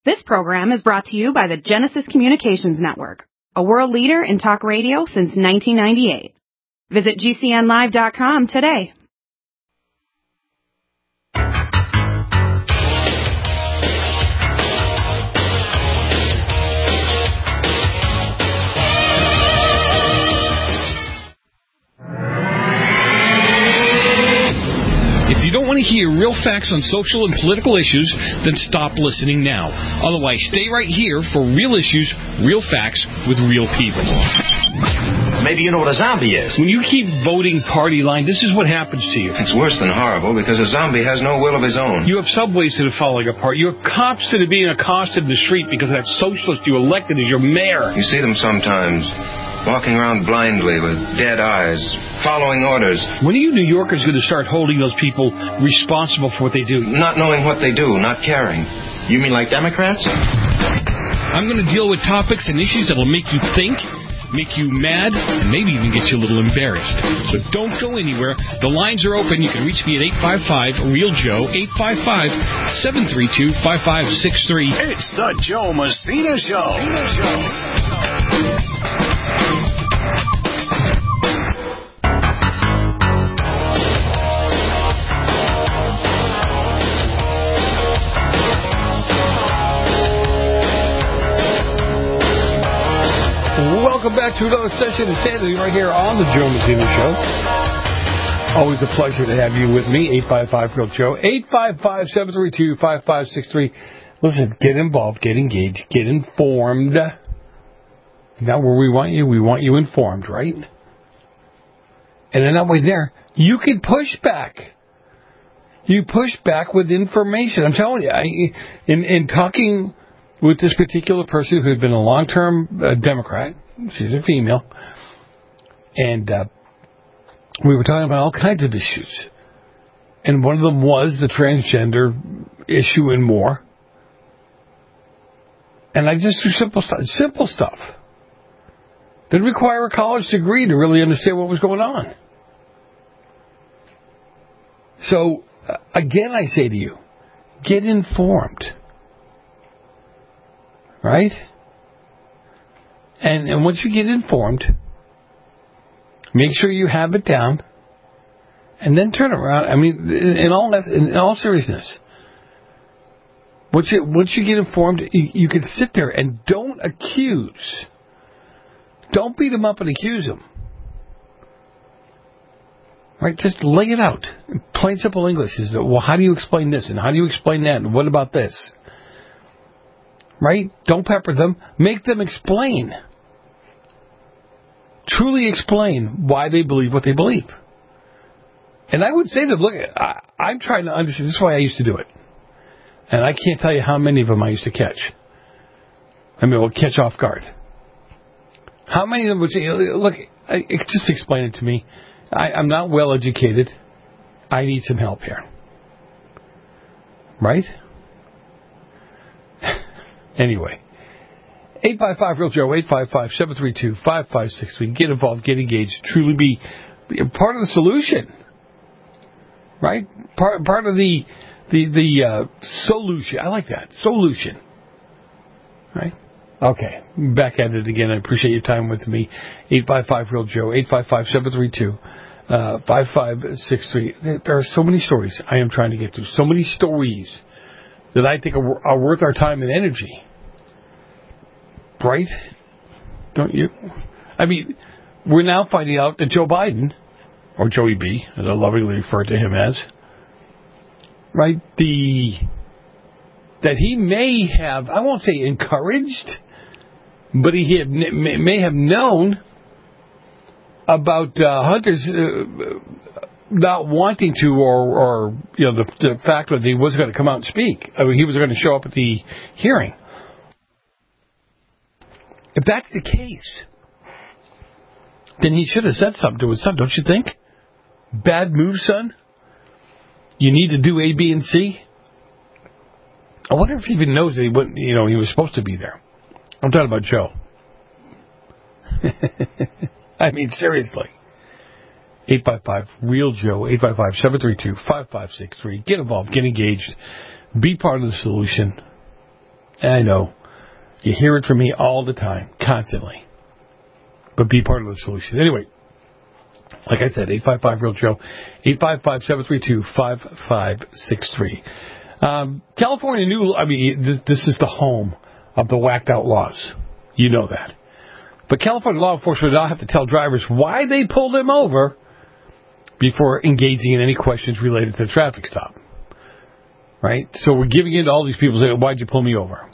This program is brought to you by the Genesis Communications Network, a world leader in talk radio since 1998. Visit GCNlive.com today. If you don't want to hear real facts on social and political issues, then stop listening now. Otherwise, stay right here for real issues, real facts, with real people. Maybe you know what a zombie is. When you keep voting party line, this is what happens to you. It's worse than horrible because a zombie has no will of his own. You have subways that are falling apart. You have cops that are being accosted in the street because that socialist you elected as your mayor. You see them sometimes, walking around blindly with dead eyes, following orders. When are you New Yorkers going to start holding those people responsible for what they do? Not knowing what they do, not caring. You mean like Democrats? I'm going to deal with topics and issues that will make you think, make you mad, and maybe even get you a little embarrassed. So don't go anywhere. The lines are open. You can reach me at 855-REAL-JOE, 855-732-5563. It's the Joe Messina Show. Welcome back to another session of Sanity right here on the Joe Messina Show. Always a pleasure to have you with me. 855-REAL-JOE, 855-732-5563. Listen, get involved, get engaged, get informed. Not where we want you informed, right? And then that way there, you can push back. You push back with information. I'm telling you, in talking with this particular person who had been a long-term Democrat, she's a female, and we were talking about all kinds of issues. And one of them was the transgender issue and more. And I just do simple stuff. Didn't require a college degree to really understand what was going on. So, again, I say to you, get informed. Right? And once you get informed, make sure you have it down, and then turn around. I mean, in all seriousness, once you get informed, you can sit there and don't accuse. Don't beat them up and accuse them. Right? Just lay it out. Plain simple English is, well, how do you explain this, and how do you explain that, and what about this? Right? Don't pepper them. Make them explain. Truly explain why they believe what they believe. And I would say to them, look, I'm trying to understand. This is why I used to do it. And I can't tell you how many of them I used to catch. I mean, catch off guard. How many of them would say, look, just explain it to me. I'm not well educated. I need some help here. Right? Anyway, 855-REAL-JOE, 855-732-5563. Get involved, get engaged, truly be part of the solution, right? Part of the solution. I like that, solution, right? Okay, back at it again. I appreciate your time with me. 855-REAL-JOE, 855-732-5563. There are so many stories I am trying to get to. So many stories that I think are worth our time and energy. Right? Don't you? I mean, we're now finding out that Joe Biden, or Joey B, as I lovingly refer to him as, right, that he may have, I won't say encouraged, but he may have known about Hunter's not wanting to, or the fact that he was going to come out and speak. I mean, he was going to show up at the hearing. If that's the case, then he should have said something to his son, don't you think? Bad move, son. You need to do A, B, and C. I wonder if he even knows that he was supposed to be there. I'm talking about Joe. I mean, seriously. 855-REAL-JOE, 855-732-5563. Get involved, get engaged, be part of the solution. I know. You hear it from me all the time, constantly. But be part of the solution. Anyway, like I said, 855-REAL-JOE, 855-732-5563. California this is the home of the whacked-out laws. You know that. But California law enforcement now have to tell drivers why they pulled them over before engaging in any questions related to the traffic stop. Right? So we're giving in to all these people saying, why'd you pull me over?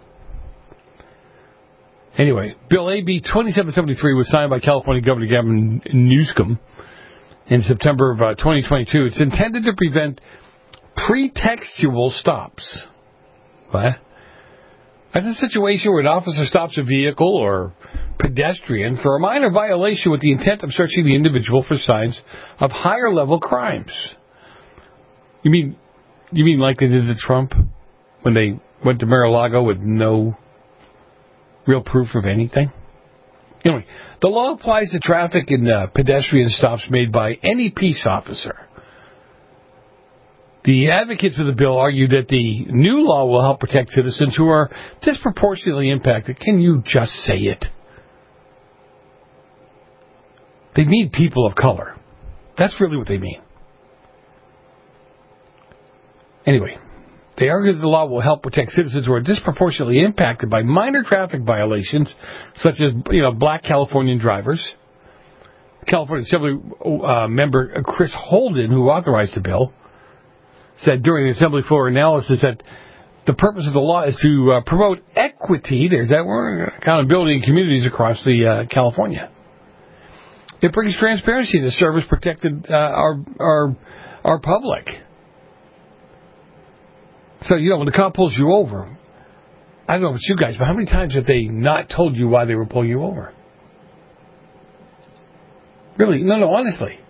Anyway, Bill AB 2773 was signed by California Governor Gavin Newsom in September of 2022. It's intended to prevent pretextual stops. What? That's a situation where an officer stops a vehicle or pedestrian for a minor violation with the intent of searching the individual for signs of higher level crimes. You mean like they did to Trump when they went to Mar-a-Lago with no real proof of anything? Anyway, the law applies to traffic and pedestrian stops made by any peace officer. The advocates of the bill argue that the new law will help protect citizens who are disproportionately impacted. Can you just say it? They mean people of color. That's really what they mean. Anyway, they argue that the law will help protect citizens who are disproportionately impacted by minor traffic violations, such as black Californian drivers. California Assembly member Chris Holden, who authorized the bill, said during the Assembly floor analysis that the purpose of the law is to promote equity, there's that word, accountability in communities across the California. It brings transparency to service protected our public. So, when the cop pulls you over, I don't know about you guys, but how many times have they not told you why they were pulling you over? Really? No, honestly.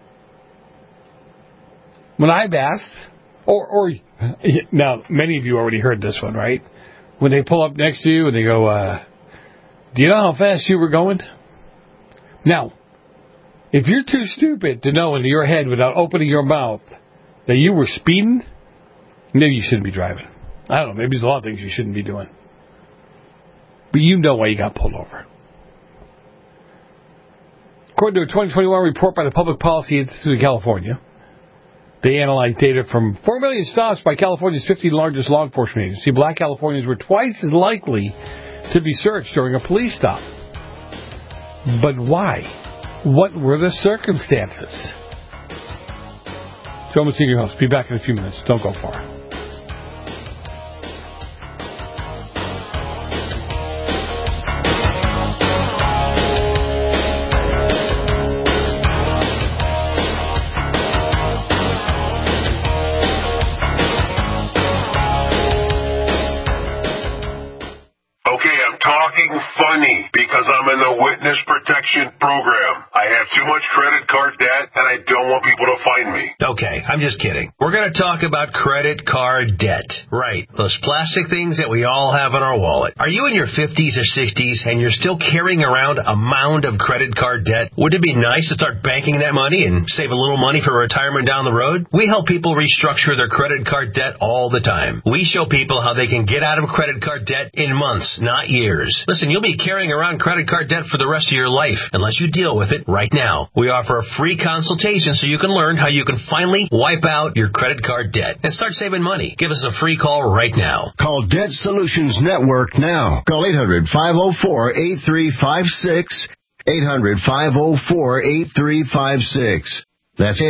When I've asked, or now, many of you already heard this one, right? When they pull up next to you and they go, do you know how fast you were going? Now, if you're too stupid to know in your head without opening your mouth that you were speeding, maybe you shouldn't be driving. I don't know. Maybe there's a lot of things you shouldn't be doing. But you know why you got pulled over. According to a 2021 report by the Public Policy Institute of California, they analyzed data from 4 million stops by California's 15 largest law enforcement agencies. Black Californians were twice as likely to be searched during a police stop. But why? What were the circumstances? Joe Messina, your host. Be back in a few minutes. Don't go far. Because I'm in the witness protection program. I have too much credit card debt, and I don't want people to find me. Okay, I'm just kidding. We're going to talk about credit card debt. Right, those plastic things that we all have in our wallet. Are you in your 50s or 60s and you're still carrying around a mound of credit card debt? Would it be nice to start banking that money and save a little money for retirement down the road? We help people restructure their credit card debt all the time. We show people how they can get out of credit card debt in months, not years. Listen, you'll be carrying around credit card debt for the rest of your life unless you deal with it right now. We offer a free consultation so you can learn how you can finally wipe out your credit card debt and start saving money. Give us a free call right now. Call Debt Solutions Network now. Call 800-504-8356. 800-504-8356. That's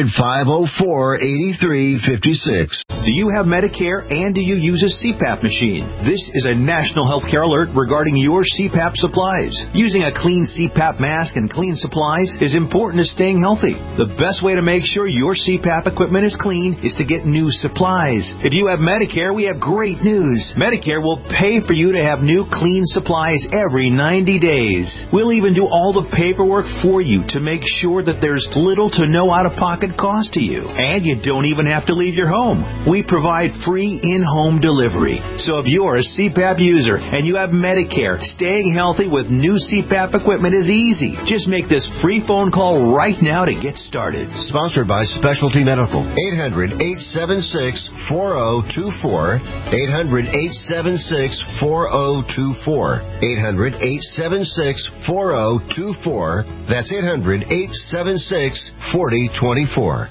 800-504-8356. Do you have Medicare and do you use a CPAP machine? This is a national healthcare alert regarding your CPAP supplies. Using a clean CPAP mask and clean supplies is important to staying healthy. The best way to make sure your CPAP equipment is clean is to get new supplies. If you have Medicare, we have great news. Medicare will pay for you to have new clean supplies every 90 days. We'll even do all the paperwork for you to make sure that there's little to no no out-of-pocket cost to you. And you don't even have to leave your home. We provide free in-home delivery. So if you're a CPAP user and you have Medicare, staying healthy with new CPAP equipment is easy. Just make this free phone call right now to get started. Sponsored by Specialty Medical. 800-876-4024. 800-876-4024. 800-876-4024. That's 800-876-4024.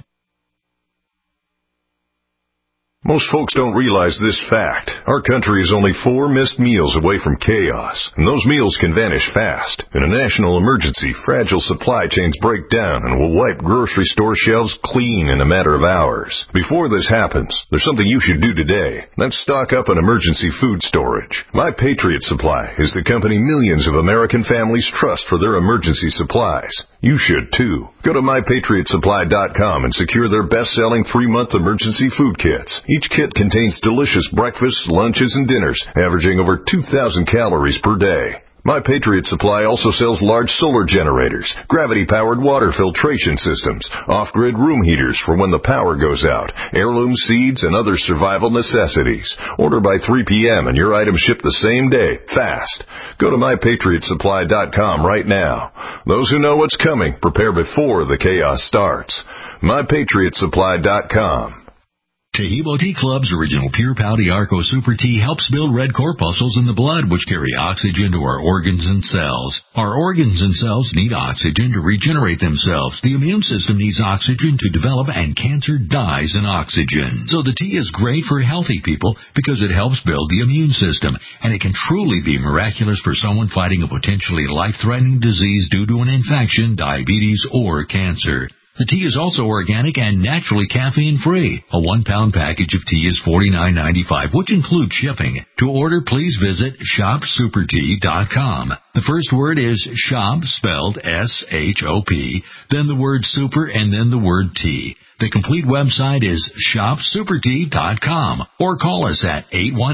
Most folks don't realize this fact. Our country is only 4 missed meals away from chaos, and those meals can vanish fast. In a national emergency, fragile supply chains break down and will wipe grocery store shelves clean in a matter of hours. Before this happens, there's something you should do today. That's stock up on emergency food storage. My Patriot Supply is the company millions of American families trust for their emergency supplies. You should too. Go to MyPatriotSupply.com and secure their best-selling 3-month emergency food kits. Each kit contains delicious breakfasts, lunches, and dinners, averaging over 2,000 calories per day. My Patriot Supply also sells large solar generators, gravity-powered water filtration systems, off-grid room heaters for when the power goes out, heirloom seeds, and other survival necessities. Order by 3 p.m. and your items ship the same day, fast. Go to MyPatriotSupply.com right now. Those who know what's coming prepare before the chaos starts. MyPatriotSupply.com. Taheebo Tea Club's original Pure Pouty Arco Super Tea helps build red corpuscles in the blood, which carry oxygen to our organs and cells. Our organs and cells need oxygen to regenerate themselves. The immune system needs oxygen to develop, and cancer dies in oxygen. So the tea is great for healthy people because it helps build the immune system, and it can truly be miraculous for someone fighting a potentially life-threatening disease due to an infection, diabetes, or cancer. The tea is also organic and naturally caffeine-free. A 1-pound package of tea is $49.95, which includes shipping. To order, please visit ShopSuperTea.com. The first word is shop, spelled S-H-O-P, then the word super, and then the word tea. The complete website is ShopSuperTea.com, or call us at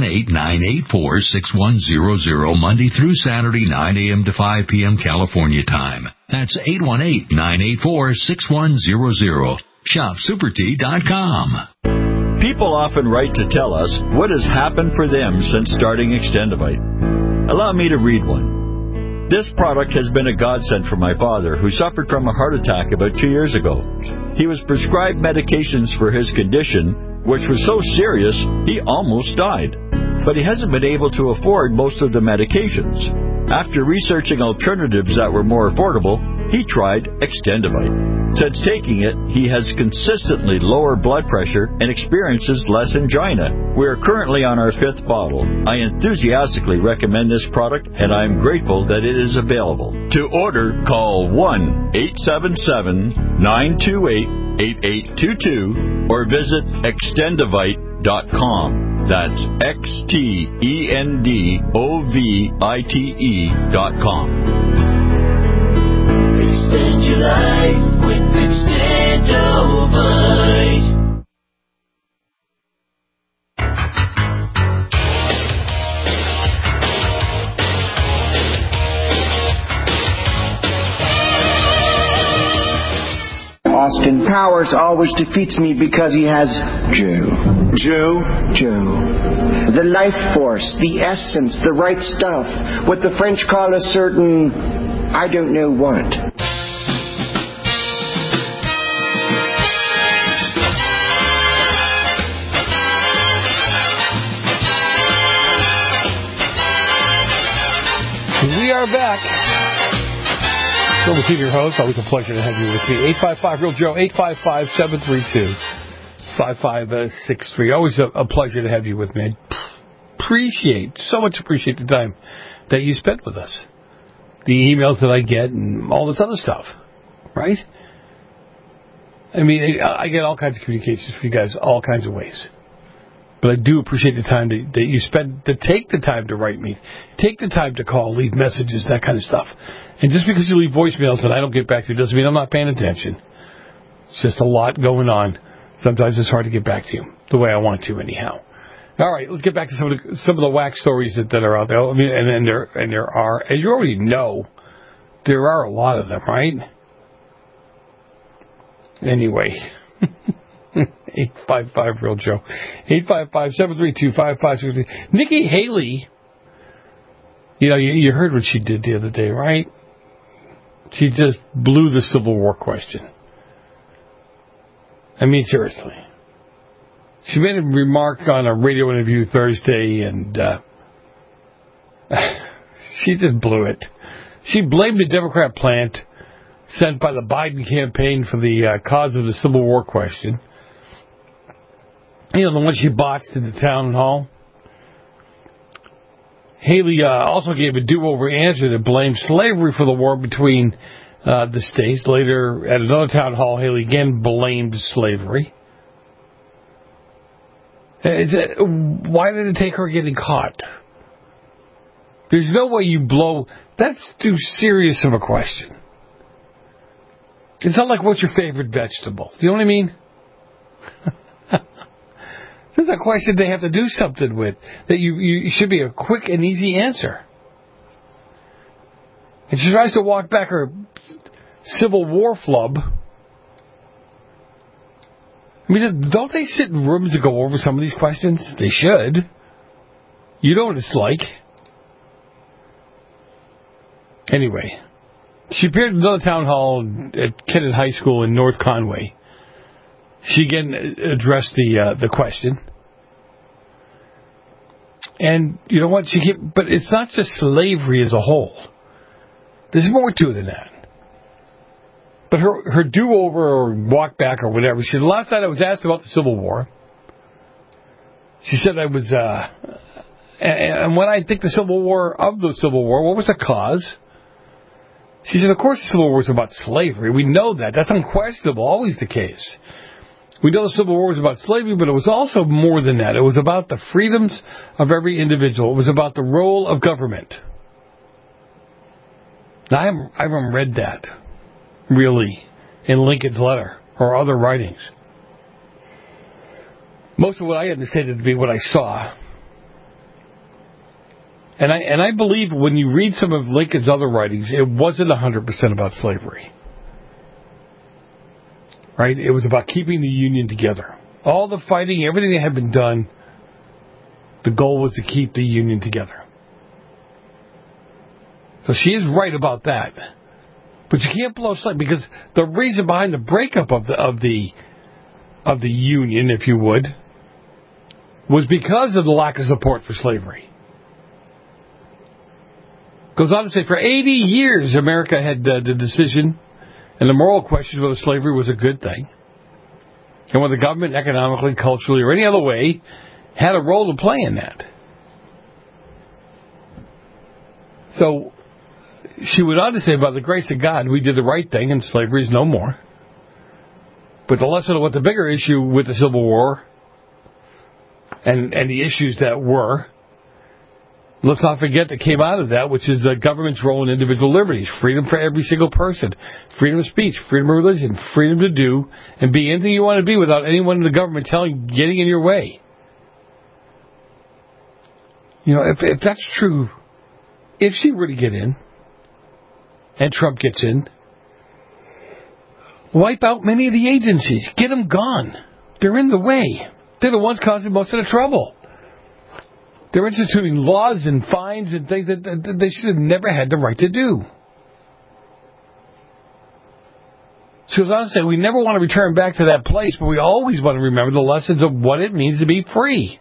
818-984-6100, Monday through Saturday, 9 a.m. to 5 p.m. California time. That's 818-984-6100. ShopSuperTea.com. People often write to tell us what has happened for them since starting Extendivite. Allow me to read one. This product has been a godsend for my father, who suffered from a heart attack about 2 years ago. He was prescribed medications for his condition, which was so serious he almost died. But he hasn't been able to afford most of the medications. After researching alternatives that were more affordable, he tried Extendivite. Since taking it, he has consistently lower blood pressure and experiences less angina. We are currently on our 5th bottle. I enthusiastically recommend this product, and I am grateful that it is available. To order, call 1-877-928-8822 or visit Extendivite.com. That's XTENDOVITE.com. Extend your life with Extendovite. Austin Powers always defeats me because he has Joe. The life force, the essence, the right stuff. What the French call a certain, I don't know what. We are back. Phil McKean, your host. Always a pleasure to have you with me. 855-REAL-JOE, 855-732-5563. Always a pleasure to have you with me. So much appreciate the time that you spent with us. The emails that I get and all this other stuff, right? I mean, I get all kinds of communications from you guys, all kinds of ways. But I do appreciate the time that you spend to take the time to write me, take the time to call, leave messages, that kind of stuff. And just because you leave voicemails and I don't get back to you doesn't mean I'm not paying attention. It's just a lot going on. Sometimes it's hard to get back to you the way I want to, anyhow. All right, let's get back to some of the whack stories that are out there. I mean, and there are, as you already know, there are a lot of them, right? Anyway. 855 Real Joe. 855-732-5563. Nikki Haley, you heard what she did the other day, right? She just blew the Civil War question. I mean, seriously. She made a remark on a radio interview Thursday, and she just blew it. She blamed the Democrat plant sent by the Biden campaign for the cause of the Civil War question. The one she botched in the town hall. Haley also gave a do-over answer that blamed slavery for the war between the states. Later, at another town hall, Haley again blamed slavery. Why did it take her getting caught? There's no way you blow... That's too serious of a question. It's not like, what's your favorite vegetable? You know what I mean? This is a question they have to do something with. That you should be a quick and easy answer. And she tries to walk back her Civil War flub. I mean, don't they sit in rooms to go over some of these questions? They should. You know what it's like. Anyway, she appeared in another town hall at Kennett High School in North Conway. She again addressed the question. And you know what? But it's not just slavery as a whole. There's more to it than that. But her do-over or walk back or whatever, she said, last night I was asked about the Civil War. She said I was, and when I think the Civil War, what was the cause? She said, of course the Civil War was about slavery. We know that. That's unquestionable, always the case. We know the Civil War was about slavery, but it was also more than that. It was about the freedoms of every individual. It was about the role of government. Now, I haven't read that, really, in Lincoln's letter or other writings. Most of what I understand it to be what I saw. And I believe when you read some of Lincoln's other writings, it wasn't 100% about slavery. Right? It was about keeping the Union together. All the fighting, everything that had been done, the goal was to keep the Union together. So she is right about that. But you can't blow slavery, because the reason behind the breakup of the Union, if you would, was because of the lack of support for slavery. Goes on to say, for 80 years, America had the decision and the moral question whether slavery was a good thing. And whether the government, economically, culturally, or any other way, had a role to play in that. So, she went on to say, by the grace of God, we did the right thing and slavery is no more. But the lesson of what the bigger issue with the Civil War and the issues that were, let's not forget that came out of that, which is the government's role in individual liberties. Freedom for every single person. Freedom of speech. Freedom of religion. Freedom to do and be anything you want to be without anyone in the government getting in your way. You know, if that's true, if she were to get in, and Trump gets in, wipe out many of the agencies. Get them gone. They're in the way. They're the ones causing most of the trouble. They're instituting laws and fines and things that they should have never had the right to do. She goes on to say, we never want to return back to that place, but we always want to remember the lessons of what it means to be free.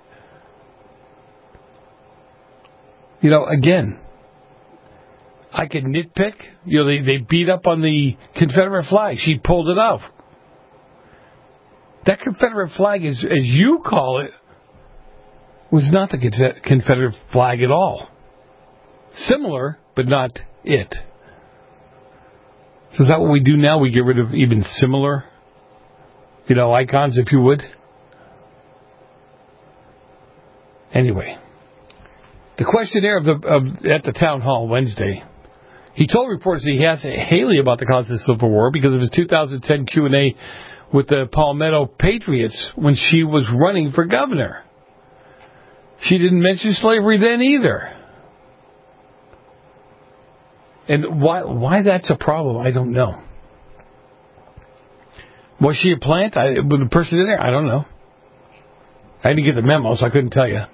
You know, again, I could nitpick. You know, they beat up on the Confederate flag. She pulled it off. That Confederate flag, as you call it, was not the Confederate flag at all. Similar, but not it. So is that what we do now? We get rid of even similar, icons, if you would? Anyway, the questionnaire at the town hall Wednesday, he told reporters he asked Haley about the cause of the Civil War because of his 2010 Q&A with the Palmetto Patriots when she was running for governor. She didn't mention slavery then either. And why that's a problem, I don't know. Was she a plant? With the person in there? I don't know. I didn't get the memo, so I couldn't tell you.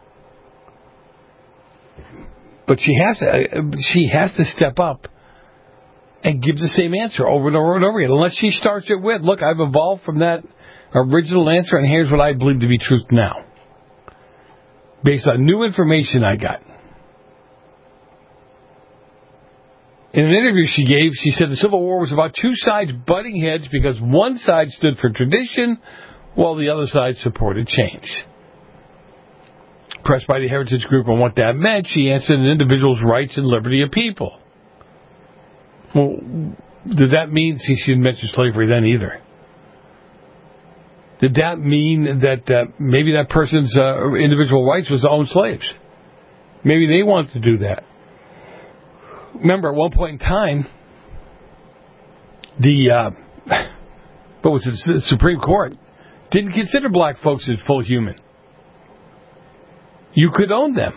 But she has to step up and give the same answer over and over and over again. Unless she starts it with, look, I've evolved from that original answer, and here's what I believe to be truth now. Based on new information I got. In an interview she gave, she said the Civil War was about two sides butting heads because one side stood for tradition while the other side supported change. Pressed by the Heritage Group on what that meant, she answered an individual's rights and liberty of people. Well, did that mean she didn't mention slavery then either? Did that mean that maybe that person's individual rights was to own slaves? Maybe they wanted to do that. Remember, at one point in time, the Supreme Court didn't consider black folks as full human. You could own them.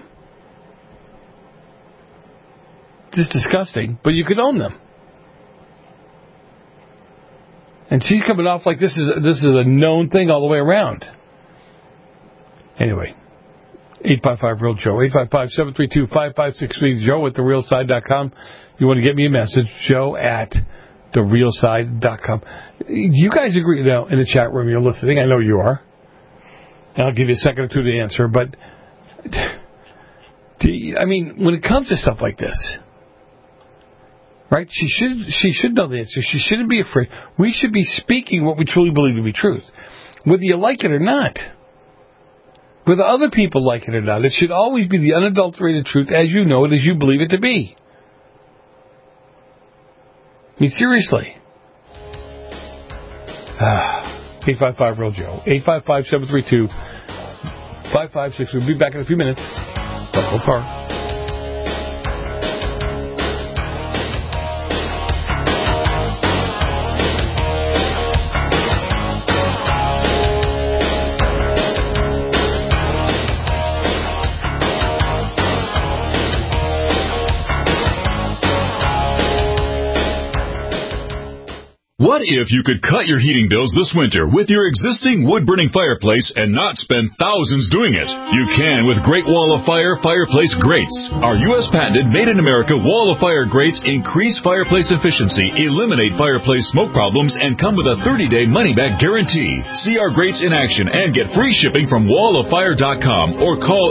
Just disgusting, but you could own them. And she's coming off like this is a known thing all the way around. Anyway, 855-REAL-JOE, 855-732-5563, Joe at TheRealSide.com. You want to get me a message, Joe at TheRealSide.com. You guys agree now in the chat room you're listening? I know you are. And I'll give you a second or two to answer, but when it comes to stuff like this, right? She should know the answer. She shouldn't be afraid. We should be speaking what we truly believe to be truth, whether you like it or not. Whether other people like it or not, it should always be the unadulterated truth as you know it, as you believe it to be. I mean, seriously. 855-REAL-JOE, 855-732-5563. We'll be back in a few minutes. Buckle Park. What if you could cut your heating bills this winter with your existing wood-burning fireplace and not spend thousands doing it? You can with Great Wall of Fire fireplace grates. Our U.S. patented made-in-America Wall of Fire grates increase fireplace efficiency, eliminate fireplace smoke problems, and come with a 30-day money-back guarantee. See our grates in action and get free shipping from walloffire.com or call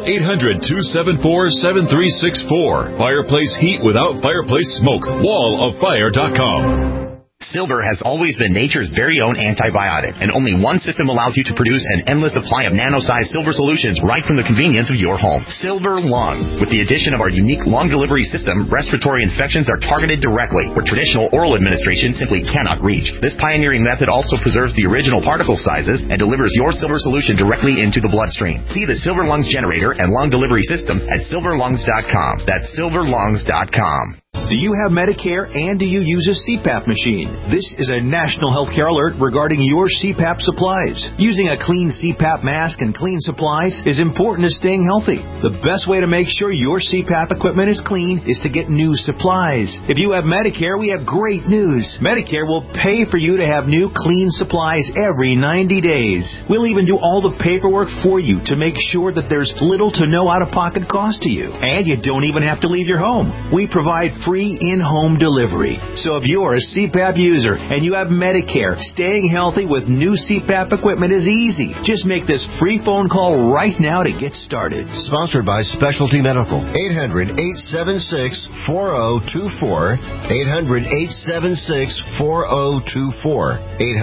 800-274-7364. Fireplace heat without fireplace smoke. walloffire.com. Silver has always been nature's very own antibiotic, and only one system allows you to produce an endless supply of nano-sized silver solutions right from the convenience of your home. Silver Lungs. With the addition of our unique lung delivery system, respiratory infections are targeted directly, where traditional oral administration simply cannot reach. This pioneering method also preserves the original particle sizes and delivers your silver solution directly into the bloodstream. See the Silver Lungs generator and lung delivery system at silverlungs.com. That's silverlungs.com. Do you have Medicare and do you use a CPAP machine? This is a national healthcare alert regarding your CPAP supplies. Using a clean CPAP mask and clean supplies is important to staying healthy. The best way to make sure your CPAP equipment is clean is to get new supplies. If you have Medicare, we have great news. Medicare will pay for you to have new clean supplies every 90 days. We'll even do all the paperwork for you to make sure that there's little to no out-of-pocket cost to you. And you don't even have to leave your home. We provide free in-home delivery. So if you're a CPAP user and you have Medicare, staying healthy with new CPAP equipment is easy. Just make this free phone call right now to get started. Sponsored by Specialty Medical. 800-876-4024. 800-876-4024.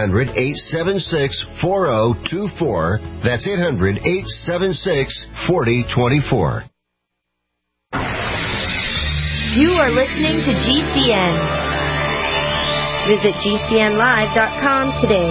800-876-4024. That's 800-876-4024. You are listening to GCN. Visit GCNlive.com today.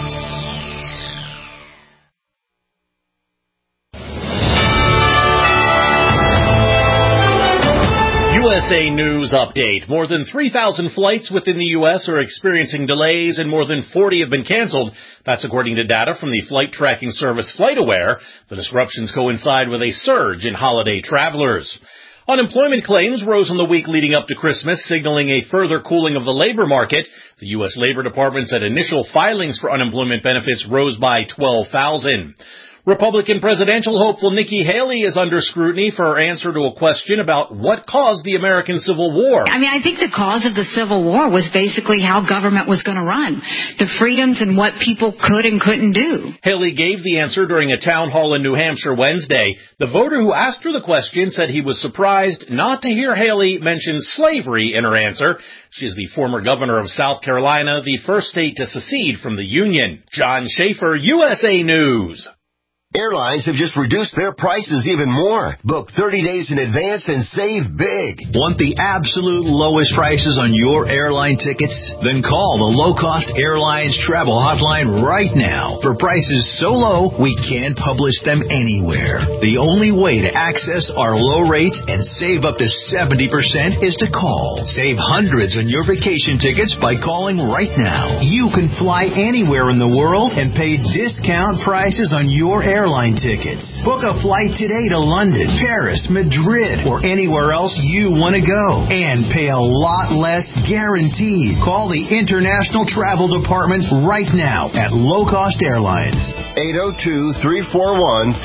USA News Update. More than 3,000 flights within the U.S. are experiencing delays and more than 40 have been canceled. That's according to data from the flight tracking service FlightAware. The disruptions coincide with a surge in holiday travelers. Unemployment claims rose in the week leading up to Christmas, signaling a further cooling of the labor market. The U.S. Labor Department said initial filings for unemployment benefits rose by 12,000. Republican presidential hopeful Nikki Haley is under scrutiny for her answer to a question about what caused the American Civil War. I mean, I think the cause of the Civil War was basically how government was going to run, the freedoms and what people could and couldn't do. Haley gave the answer during a town hall in New Hampshire Wednesday. The voter who asked her the question said he was surprised not to hear Haley mention slavery in her answer. She is the former governor of South Carolina, the first state to secede from the Union. John Schaefer, USA News. Airlines have just reduced their prices even more. Book 30 days in advance and save big. Want the absolute lowest prices on your airline tickets? Then call the Low Cost Airlines Travel Hotline right now. For prices so low, we can't publish them anywhere. The only way to access our low rates and save up to 70% is to call. Save hundreds on your vacation tickets by calling right now. You can fly anywhere in the world and pay discount prices on your airline tickets. Book a flight today to London, Paris, Madrid, or anywhere else you want to go. And pay a lot less guaranteed. Call the International Travel Department right now at Low Cost Airlines. 802-341-4535.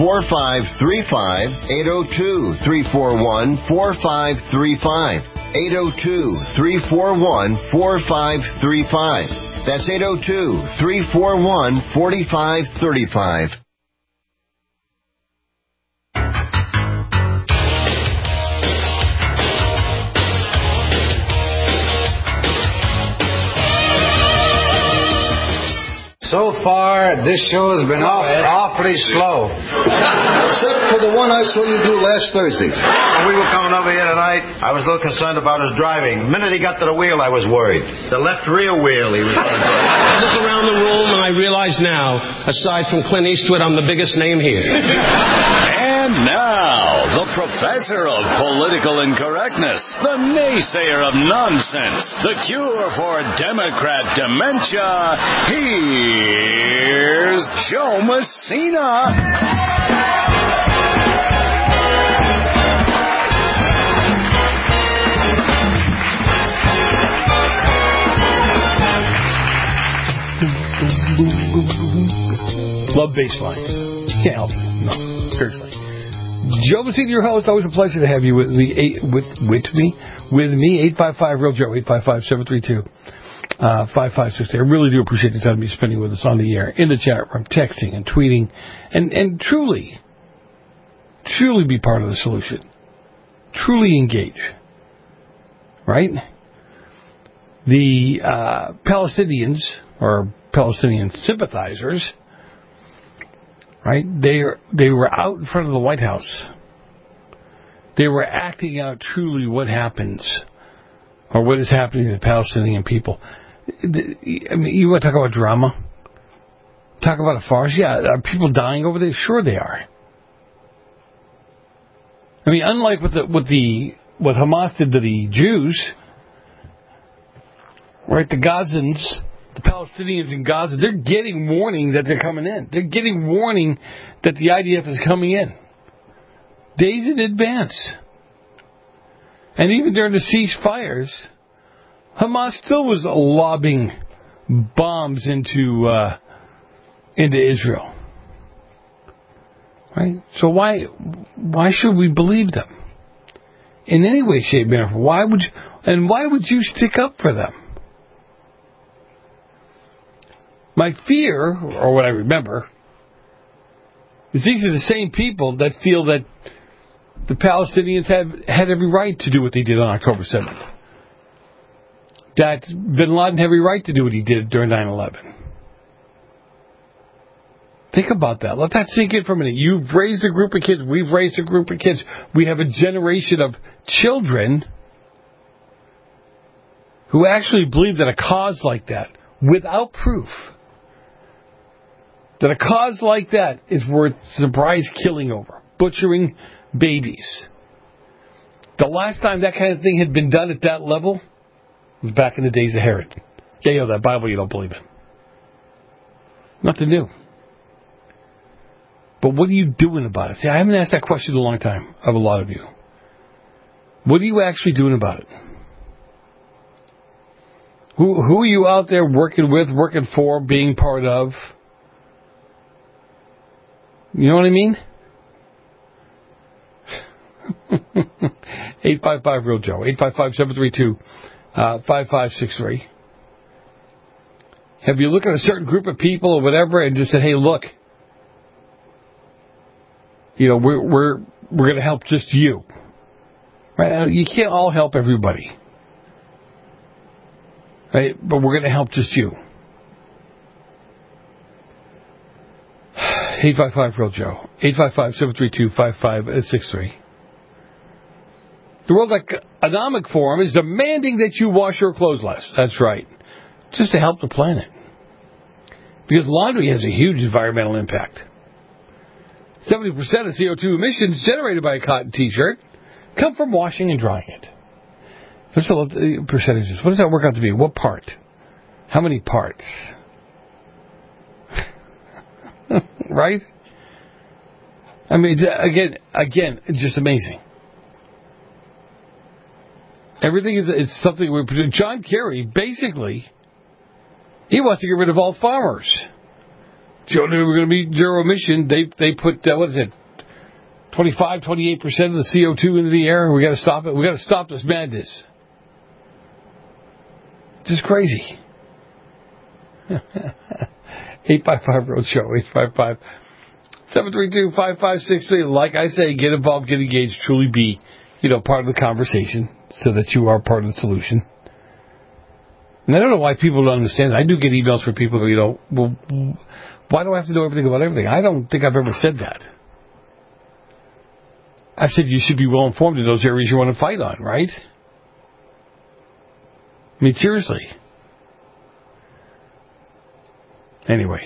802-341-4535. 802-341-4535. That's 802-341-4535. So far, this show has been awfully slow. Except for the one I saw you do last Thursday. When we were coming over here tonight, I was a little concerned about his driving. The minute he got to the wheel, I was worried. The left rear wheel, he was going to drive. I look around the room and I realize now, aside from Clint Eastwood, I'm the biggest name here. And now, the professor of political incorrectness, the naysayer of nonsense, the cure for Democrat dementia, here's Joe Messina. Love baseline. Can't help it. No, seriously. Joe Messina, your host. Always a pleasure to have you with me. With me, 855 Real Joe, 855-732-5560. I really do appreciate the time you're spending with us on the air, in the chat room, texting and tweeting, and truly be part of the solution. Truly engage. Right? The Palestinians, or Palestinian sympathizers, right? They were out in front of the White House. They were acting out truly what happens, or what is happening to the Palestinian people. I mean, you want to talk about drama? Talk about a farce? Yeah, are people dying over there? Sure they are. I mean, unlike what Hamas did to the Jews, right? The Gazans, the Palestinians in Gaza, they're getting warning that they're coming in. They're getting warning that the IDF is coming in. Days in advance. And even during the ceasefires, Hamas still was lobbing bombs into Israel. Right? So why should we believe them? In any way, shape, manner. Why would you stick up for them? My fear, or what I remember, is these are the same people that feel that the Palestinians had every right to do what they did on October 7th. That bin Laden had every right to do what he did during 9/11. Think about that. Let that sink in for a minute. You've raised a group of kids. We've raised a group of kids. We have a generation of children who actually believe that a cause like that, without proof, that a cause like that is worth surprise killing over, butchering babies. The last time that kind of thing had been done at that level was back in the days of Herod. Yeah, that Bible you don't believe in. Nothing new. But what are you doing about it? See, I haven't asked that question in a long time of a lot of you. What are you actually doing about it? Who are you out there working with, working for, being part of? You know what I mean? 855-REAL-JOE. 855-732-5563. Have you looked at a certain group of people or whatever and just said, hey, look, we're going to help just you. Right? You can't all help everybody. Right? But we're going to help just you. 855-REAL-JOE. 855-732-5563. The World Economic Forum is demanding that you wash your clothes less. That's right. Just to help the planet. Because laundry has a huge environmental impact. 70% of CO2 emissions generated by a cotton T-shirt come from washing and drying it. What's the percentages? What does that work out to be? What part? How many parts? Right? I mean, again, it's just amazing. Everything it's something we produce. John Kerry, basically, he wants to get rid of all farmers. So we're going to be zero emission. They put, 28% of the CO2 into the air. We got to stop it. We got to stop this madness. Just crazy. 855-REAL-JOE. 855-732-5563. Like I say, get involved, get engaged, truly be, part of the conversation so that you are part of the solution. And I don't know why people don't understand. I do get emails from people who, well, why do I have to know everything about everything? I don't think I've ever said that. I said you should be well informed in those areas you want to fight on, right? I mean, seriously. Anyway.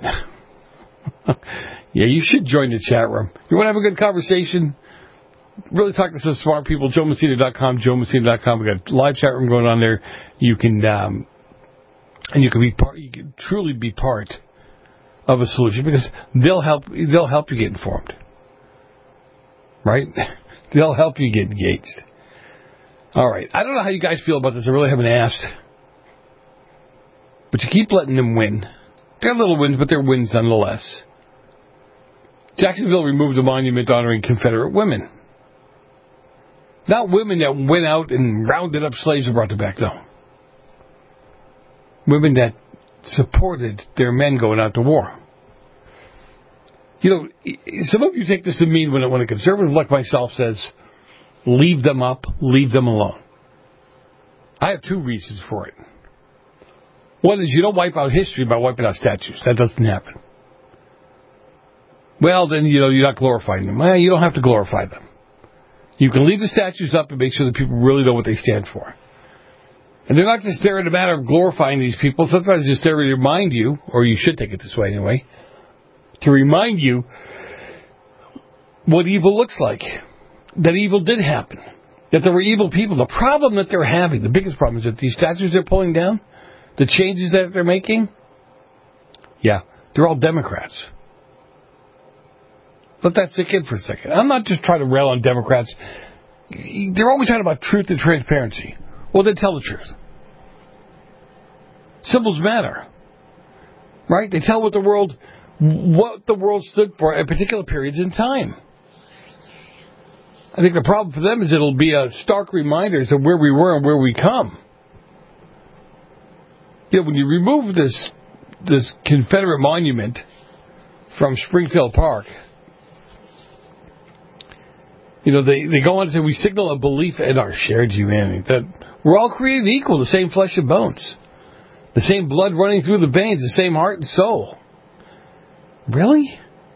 Yeah, you should join the chat room. You want to have a good conversation? Really talk to some smart people. JoeMessina.com, JoeMessina.com. We got a live chat room going on there. You can, and you can truly be part of a solution because they'll help you get informed. Right? They'll help you get engaged. All right. I don't know how you guys feel about this. I really haven't asked. But you keep letting them win. They're little wins, but they're wins nonetheless. Jacksonville removed a monument honoring Confederate women. Not women that went out and rounded up slaves and brought them back, no. Women that supported their men going out to war. Some of you take this to mean when a conservative like myself says, leave them up, leave them alone. I have two reasons for it. One is you don't wipe out history by wiping out statues. That doesn't happen. Well, then, you're not glorifying them. Well, you don't have to glorify them. You can leave the statues up and make sure that people really know what they stand for. And they're not just there in a matter of glorifying these people. Sometimes they're just there to remind you, or you should take it this way anyway, to remind you what evil looks like. That evil did happen. That there were evil people. The problem that they're having, the biggest problem is that these statues they're pulling down, the changes that they're making, they're all Democrats. Let that sink in for a second. I'm not just trying to rail on Democrats. They're always talking about truth and transparency. Well, then tell the truth. Symbols matter. Right? They tell what the world stood for at particular periods in time. I think the problem for them is it'll be a stark reminder of where we were and where we come. When you remove this Confederate monument from Springfield Park, they go on to say we signal a belief in our shared humanity, that we're all created equal, the same flesh and bones, the same blood running through the veins, the same heart and soul. Really?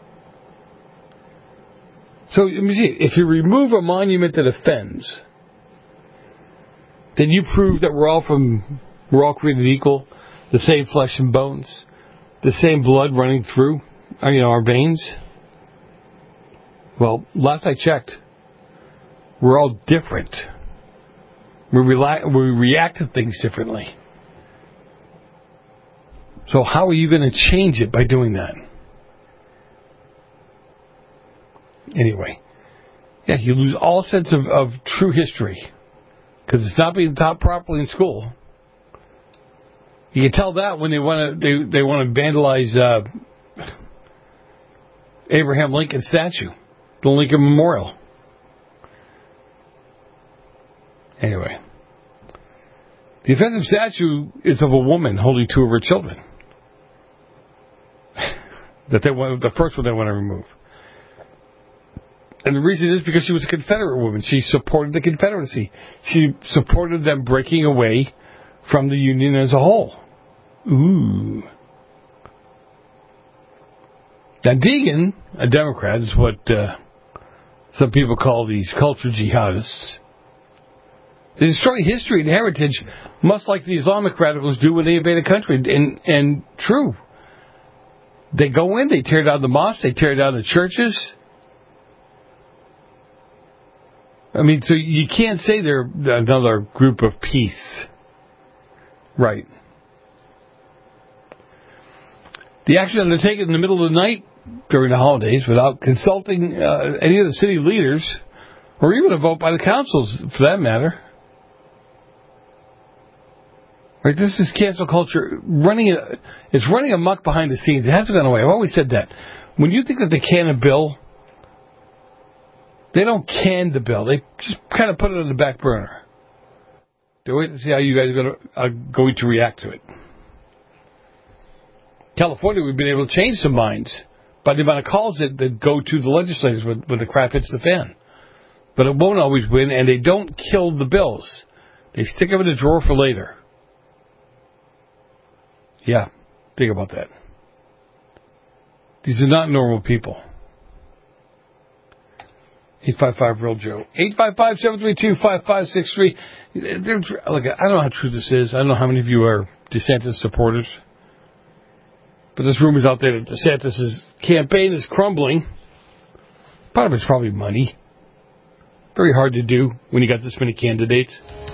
So, let me see. If you remove a monument that offends, then you prove that we're all created equal, the same flesh and bones, the same blood running through, our veins. Well, last I checked, we're all different. We react to things differently. So how are you going to change it by doing that? Anyway, Yeah, you lose all sense of true history because it's not being taught properly in school. You can tell that when they want to vandalize Abraham Lincoln statue, the Lincoln Memorial. Anyway, the offensive statue is of a woman holding two of her children. The first one they want to remove. And the reason is because she was a Confederate woman. She supported the Confederacy. She supported them breaking away from the Union as a whole. Ooh. Now, Deegan, a Democrat, is what some people call these culture jihadists. They destroy history and heritage, much like the Islamic radicals do when they invade a country. And true. They go in, they tear down the mosques, they tear down the churches. I mean, so you can't say they're another group of peace. Right. The action undertaken in the middle of the night during the holidays without consulting any of the city leaders or even a vote by the councils, for that matter. Right, this is cancel culture it's running amok behind the scenes. It hasn't gone away. I've always said that. When you think that they can a bill, they don't can the bill. They just kind of put it on the back burner. They wait to see how you guys are going to react to it. California, we've been able to change some minds by the amount of calls that go to the legislators when the crap hits the fan. But it won't always win, and they don't kill the bills. They stick them in the drawer for later. Yeah, think about that. These are not normal people. 855-REAL-JOE. 855-732-5563. Look, I don't know how true this is. I don't know how many of you are DeSantis supporters. But there's rumors out there that DeSantis' campaign is crumbling. Part of it's probably money. Very hard to do when you got this many candidates.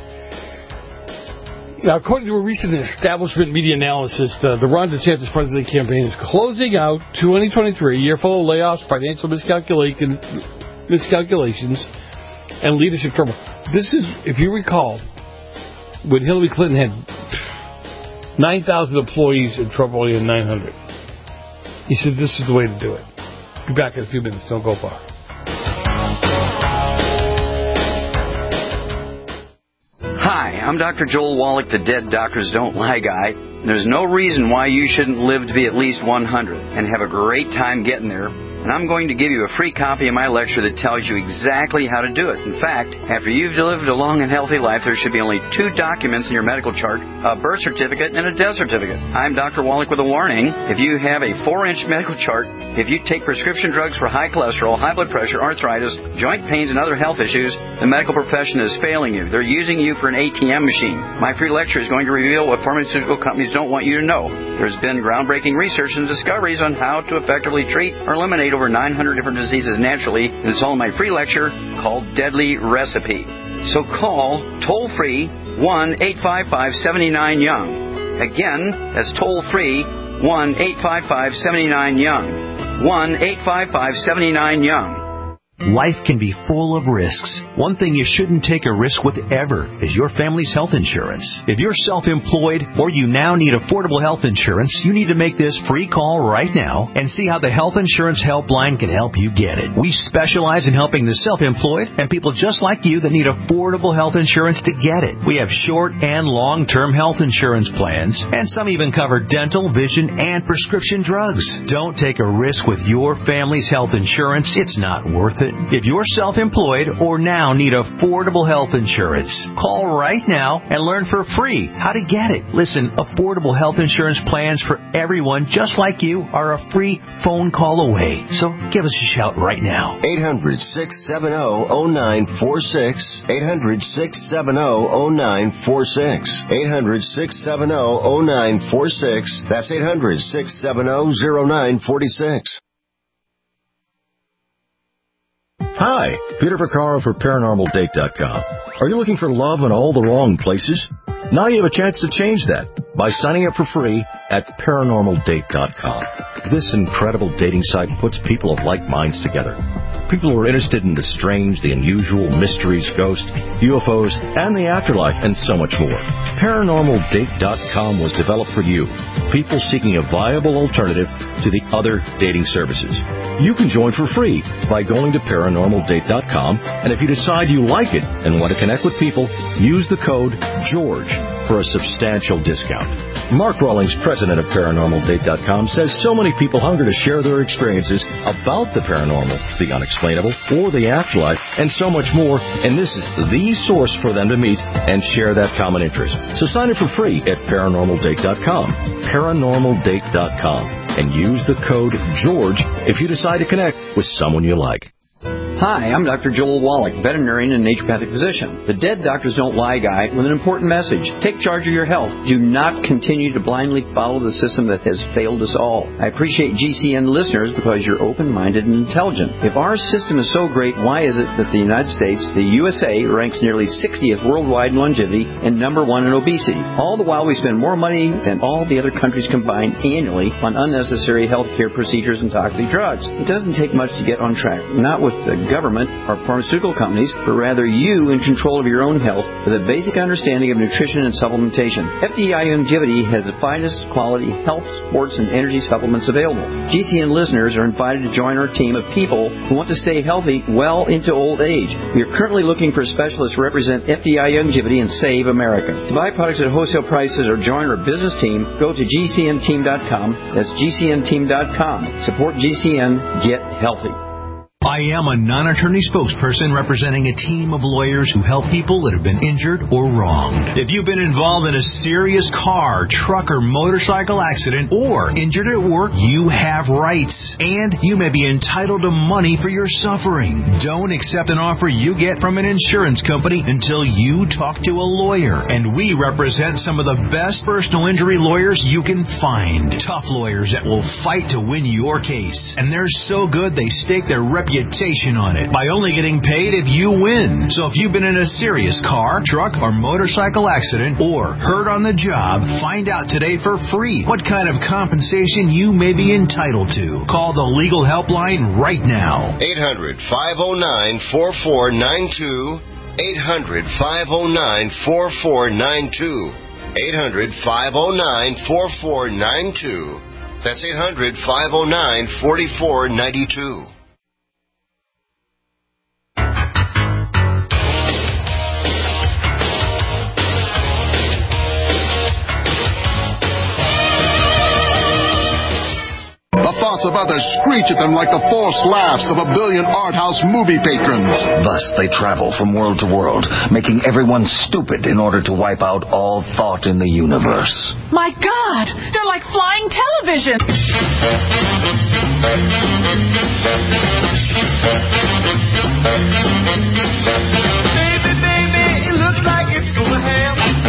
Now, according to a recent establishment media analysis, the Ron DeSantis presidential campaign is closing out 2023, a year full of layoffs, financial miscalculations, and leadership trouble. This is, if you recall, when Hillary Clinton had 9,000 employees and Trump only had 900. He said this is the way to do it. Be back in a few minutes. Don't go far. Hi, I'm Dr. Joel Wallach, the Dead Doctors Don't Lie guy. There's no reason why you shouldn't live to be at least 100 and have a great time getting there. And I'm going to give you a free copy of my lecture that tells you exactly how to do it. In fact, after you've lived a long and healthy life, there should be only 2 documents in your medical chart, a birth certificate and a death certificate. I'm Dr. Wallach with a warning. If you have a 4-inch medical chart, if you take prescription drugs for high cholesterol, high blood pressure, arthritis, joint pains, and other health issues, the medical profession is failing you. They're using you for an ATM machine. My free lecture is going to reveal what pharmaceutical companies don't want you to know. There's been groundbreaking research and discoveries on how to effectively treat or eliminate over 900 different diseases naturally, and it's all in my free lecture called Deadly Recipe. So call toll-free 1-855-79-YOUNG. Again, that's toll-free 1-855-79-YOUNG. 1-855-79-YOUNG. Life can be full of risks. One thing you shouldn't take a risk with ever is your family's health insurance. If you're self-employed or you now need affordable health insurance, you need to make this free call right now and see how the Health Insurance Helpline can help you get it. We specialize in helping the self-employed and people just like you that need affordable health insurance to get it. We have short and long-term health insurance plans, and some even cover dental, vision, and prescription drugs. Don't take a risk with your family's health insurance. It's not worth it. If you're self-employed or now need affordable health insurance, call right now and learn for free how to get it. Listen, affordable health insurance plans for everyone just like you are a free phone call away. So give us a shout right now. 800-670-0946. 800-670-0946. 800-670-0946. That's 800-670-0946. Hi, Peter Vaccaro for ParanormalDate.com. Are you looking for love in all the wrong places? Now you have a chance to change that by signing up for free at ParanormalDate.com. This incredible dating site puts people of like minds together. people who are interested in the strange, the unusual, mysteries, ghosts, UFOs, and the afterlife, and so much more. ParanormalDate.com was developed for you, people seeking a viable alternative to the other dating services. You can join for free by going to ParanormalDate.com, and if you decide you like it and want to connect with people, use the code GEORGE for a substantial discount. Mark Rawlings, president of ParanormalDate.com, says so many people hunger to share their experiences about the paranormal, the unexplainable, or the afterlife, and so much more, and this is the source for them to meet and share that common interest. So sign up for free at ParanormalDate.com, ParanormalDate.com, and use the code GEORGE if you decide to connect with someone you like. Hi, I'm Dr. Joel Wallach, veterinarian and naturopathic physician, the Dead Doctors Don't Lie guy with an important message. Take charge of your health. Do not continue to blindly follow the system that has failed us all. I appreciate GCN listeners because you're open-minded and intelligent. If our system is so great, why is it that the United States, the USA, ranks nearly 60th worldwide in longevity and number 1 in obesity? All the while we spend more money than all the other countries combined annually on unnecessary health care procedures and toxic drugs. It doesn't take much to get on track, not with the government or pharmaceutical companies, but rather you in control of your own health with a basic understanding of nutrition and supplementation. FDI Longevity has the finest quality health, sports, and energy supplements available. GCN listeners are invited to join our team of people who want to stay healthy well into old age. We are currently looking for specialists to represent FDI Longevity and Save America. To buy products at wholesale prices or join our business team, go to GCNteam.com. That's GCNteam.com. Support GCN. Get healthy. I am a non-attorney spokesperson representing a team of lawyers who help people that have been injured or wronged. If you've been involved in a serious car, truck, or motorcycle accident or injured at work, you have rights, and you may be entitled to money for your suffering. Don't accept an offer you get from an insurance company until you talk to a lawyer, and we represent some of the best personal injury lawyers you can find. Tough lawyers that will fight to win your case, and they're so good they stake their reputation on it by only getting paid if you win. So if you've been in a serious car, truck, or motorcycle accident or hurt on the job, find out today for free what kind of compensation you may be entitled to. Call the legal helpline right now. 800-509-4492. 800-509-4492. 800-509-4492. That's 800-509-4492. Thoughts of others screech at them like the forced laughs of a billion art house movie patrons. Thus they travel from world to world, making everyone stupid in order to wipe out all thought in the universe. My God! They're like flying television! Baby, baby, it looks like it's gonna happen.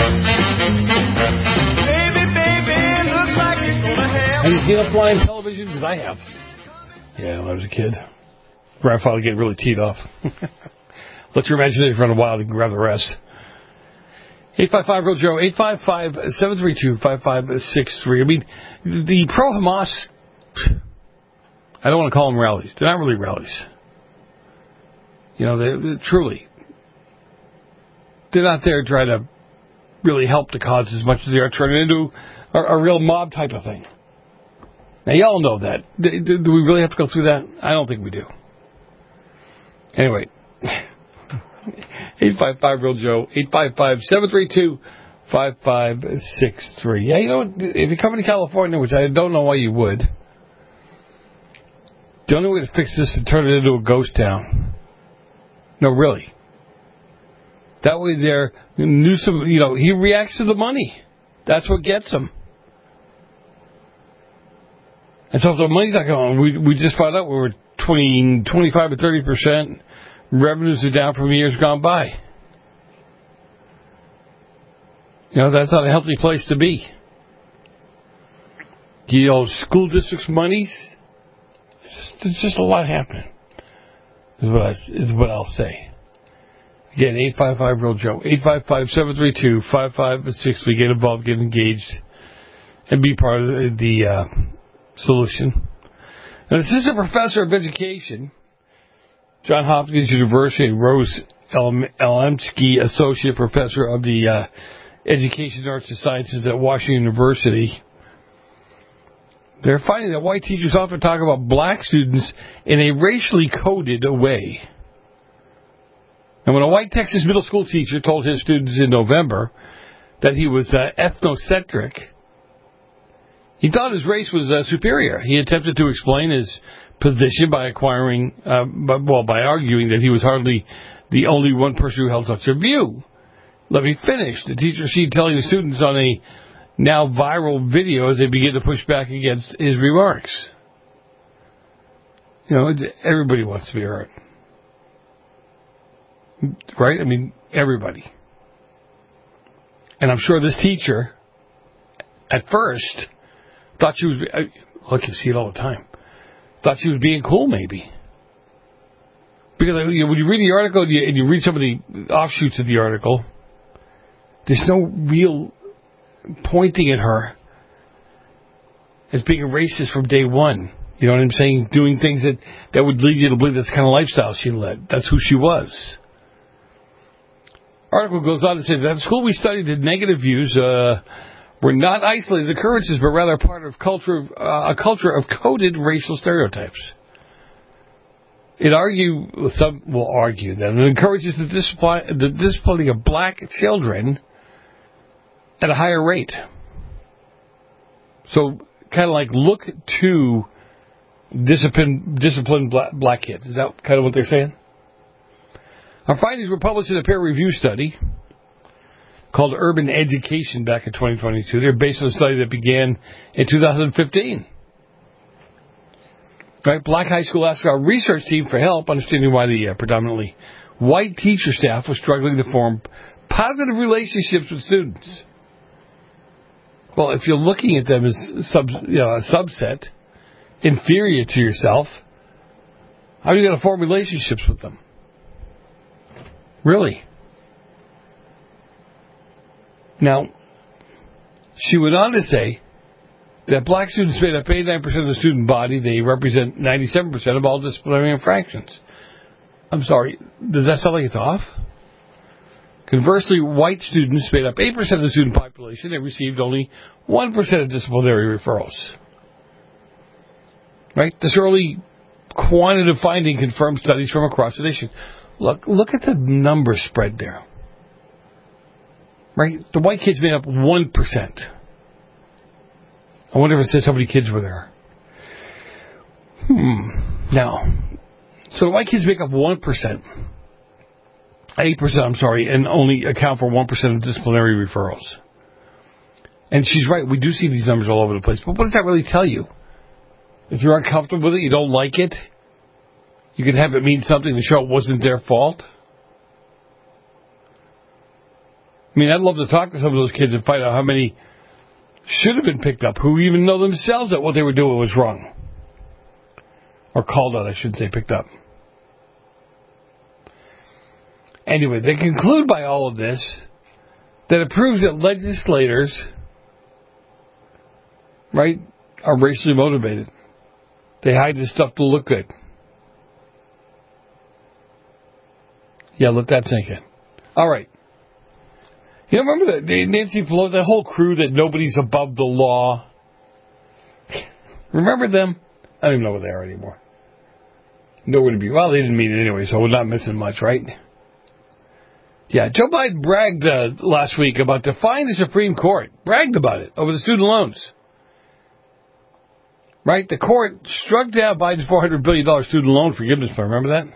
Have you seen a flying television? Because I have. Yeah, when I was a kid. Grandfather getting really teed off. Let your imagination run wild and grab the rest. 855-REAL-JOE, 855-732-5563. I mean, the pro-Hamas, I don't want to call them rallies. They're not really rallies. You know, they're truly. They're not there trying to really help the cause as much as they are turning into a real mob type of thing. Now, y'all know that. Do we really have to go through that? I don't think we do. Anyway, 855-REAL-JOE, 855-732-5563. Yeah, you know, if you come to California, which I don't know why you would, the only way to fix this is to turn it into a ghost town. No, really. That way there, Newsom, you know, he reacts to the money. That's what gets him. And so if the money's not going on, we just found out we were between 25 and 30%. Revenues are down from years gone by. You know, that's not a healthy place to be. You know, school districts' monies, there's just a lot happening, is what I'll say. Again, 855-REAL-JOE, 855-732-5563. Get involved, get engaged, and be part of the solution. An assistant professor of education Johns Hopkins University, Rose Elemsky, Associate Professor of the Education, Arts, and Sciences at Washington University. They're finding that white teachers often talk about black students in a racially coded way. And when a white Texas middle school teacher told his students in November that he was ethnocentric, he thought his race was superior. He attempted to explain his position by arguing that he was hardly the only one person who held such a view. Let me finish. The teacher seen telling the students on a now viral video as they begin to push back against his remarks. You know, everybody wants to be heard. Right? I mean, everybody. And I'm sure this teacher, at first, thought she was... Look, you see it all the time. Thought she was being cool, maybe. Because when you read the article and you read some of the offshoots of the article, there's no real pointing at her as being a racist from day one. You know what I'm saying? Doing things that would lead you to believe that's the kind of lifestyle she led. That's who she was. Article goes on to say that at school we studied the negative views were not isolated occurrences, but rather part of a culture of coded racial stereotypes. Some will argue that it encourages the disciplining of black children at a higher rate. So, kind of like look to discipline black kids. Is that kind of what they're saying? Our findings were published in a peer-review study called Urban Education back in 2022. They're based on a study that began in 2015. Right? Black High School asked our research team for help understanding why the predominantly white teacher staff was struggling to form positive relationships with students. Well, if you're looking at them as a subset, inferior to yourself, how are you going to form relationships with them? Really? Now, she went on to say that black students made up 89% of the student body. They represent 97% of all disciplinary infractions. I'm sorry, does that sound like it's off? Conversely, white students made up 8% of the student population. They received only 1% of disciplinary referrals. Right? This early quantitative finding confirms studies from across the nation. Look at the number spread there. Right? The white kids made up 1%. I wonder if it says how many kids were there. Now, so the white kids make up 1%. 8%, and only account for 1% of disciplinary referrals. And she's right, we do see these numbers all over the place. But what does that really tell you? If you're uncomfortable with it, you don't like it, you can have it mean something to show it wasn't their fault. I mean, I'd love to talk to some of those kids and find out how many should have been picked up, who even know themselves that what they were doing was wrong. Or called out, I shouldn't say picked up. Anyway, they conclude by all of this that it proves that legislators, right, are racially motivated. They hide this stuff to look good. Yeah, let that sink in. All right. You remember that Nancy Pelosi, that whole crew that nobody's above the law? Remember them? I don't even know where they are anymore. Nowhere to be. Well, they didn't mean it anyway, so we're not missing much, right? Yeah, Joe Biden bragged last week about defying the Supreme Court. Bragged about it over the student loans. Right? The court struck down Biden's $400 billion student loan forgiveness plan. Remember that?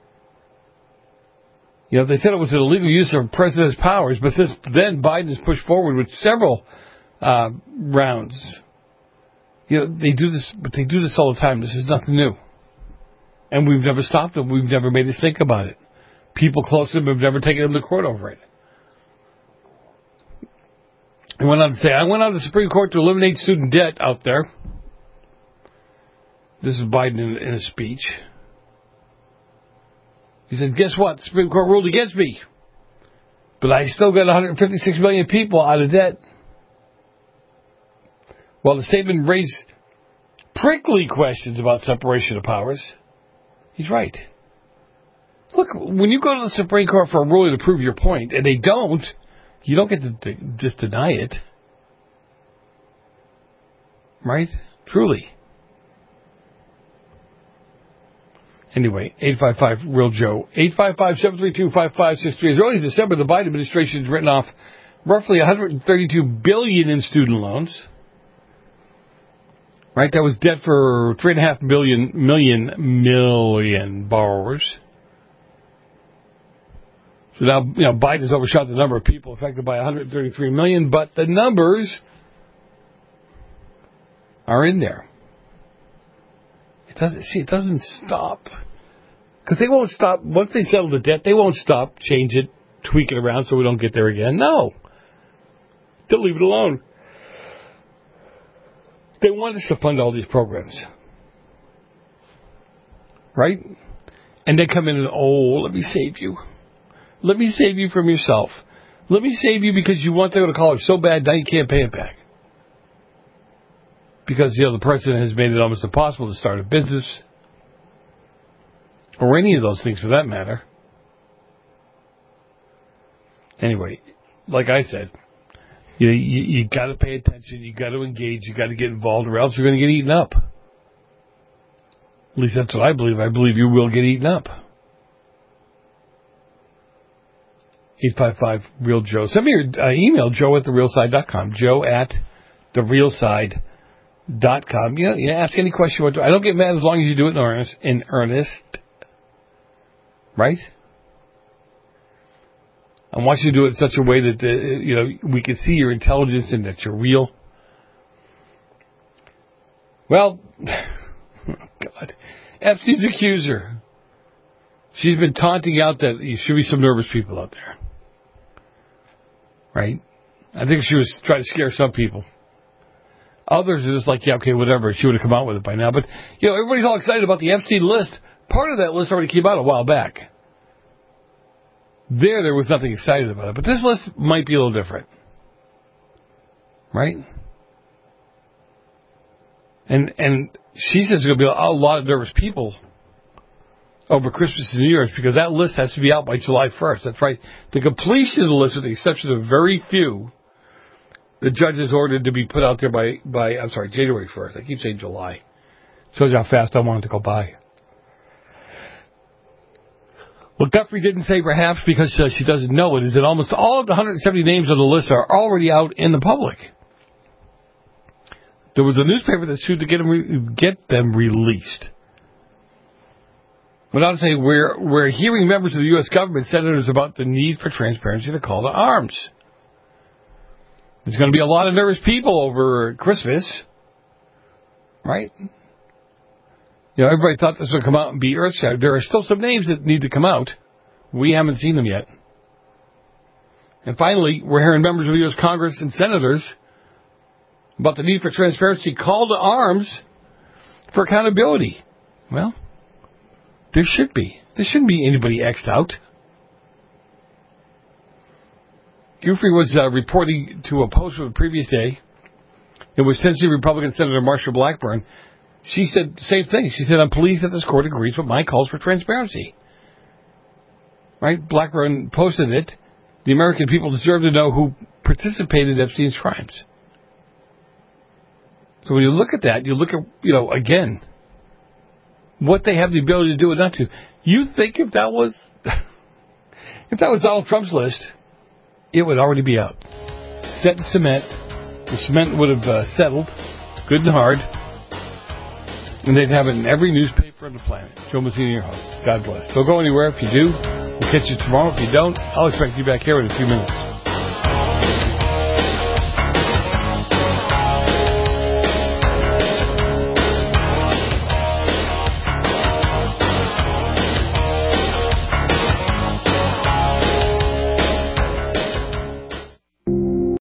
You know, they said it was an illegal use of president's powers, but since then, Biden has pushed forward with several rounds. You know, they do this, but they do this all the time. This is nothing new. And we've never stopped them. We've never made us think about it. People close to him have never taken him to court over it. He went on to say, I went on to the Supreme Court to eliminate student debt out there. This is Biden in a speech. He said, guess what? The Supreme Court ruled against me. But I still got 156 million people out of debt. Well, the statement raised prickly questions about separation of powers. He's right. Look, when you go to the Supreme Court for a ruling to prove your point, and they don't, you don't get to just deny it. Right? Truly. Anyway, 855-REAL-JOE. 855-732-5563. As early as December, the Biden administration has written off roughly $132 billion in student loans. Right? That was debt for 3.5 million borrowers. So now, Biden has overshot the number of people affected by 133 million, but the numbers are in there. It doesn't stop. Because they won't stop. Once they settle the debt, they won't stop, change it, tweak it around so we don't get there again. No. They'll leave it alone. They want us to fund all these programs. Right? And they come in and, let me save you. Let me save you from yourself. Let me save you because you want to go to college so bad now you can't pay it back. Because, the president has made it almost impossible to start a business. Or any of those things for that matter. Anyway, like I said, you got to pay attention, you got to engage, you got to get involved, or else you're going to get eaten up. At least that's what I believe. I believe you will get eaten up. 855-REAL-JOE. Send me your email, joe@therealside.com. joe@therealside.com. You ask any question you want to. I don't get mad as long as you do it in earnest. Right? I want you to do it in such a way that we can see your intelligence and that you're real. Well, God, Epstein's accuser. She's been taunting out that there should be some nervous people out there. Right? I think she was trying to scare some people. Others are just like, yeah, okay, whatever. She would have come out with it by now. But, everybody's all excited about the Epstein list. Part of that list already came out a while back. There was nothing excited about it. But this list might be a little different. Right? And she says there's going to be a lot of nervous people over Christmas and New Year's because that list has to be out by July 1st. That's right. The completion of the list, with the exception of very few, the judge has ordered to be put out there by January 1st. I keep saying July. Shows you how fast I want it to go by. What Guthrie didn't say, perhaps because she doesn't know it, is that almost all of the 170 names on the list are already out in the public. There was a newspaper that sued to get them released. But I'll say we're hearing members of the U.S. government, senators, about the need for transparency to call to arms. There's going to be a lot of nervous people over Christmas, right? Everybody thought this would come out and be earth-shattering. There are still some names that need to come out. We haven't seen them yet. And finally, we're hearing members of the U.S. Congress and senators about the need for transparency, call to arms for accountability. Well, there should be. There shouldn't be anybody X'd out. Guthrie was reporting to a post from the previous day in which Tennessee Republican Senator Marsha Blackburn, she said the same thing. She said, I'm pleased that this court agrees with my calls for transparency. Right? Blackburn posted it. The American people deserve to know who participated in Epstein's crimes. So when you look at that, you look at, again, what they have the ability to do and not to. You think if that was Donald Trump's list, it would already be out. Set in cement. The cement would have settled good and hard. And they'd have it in every newspaper on the planet. Joe Mazzini, your host. God bless. Don't go anywhere. If you do, we'll catch you tomorrow. If you don't, I'll expect you back here in a few minutes.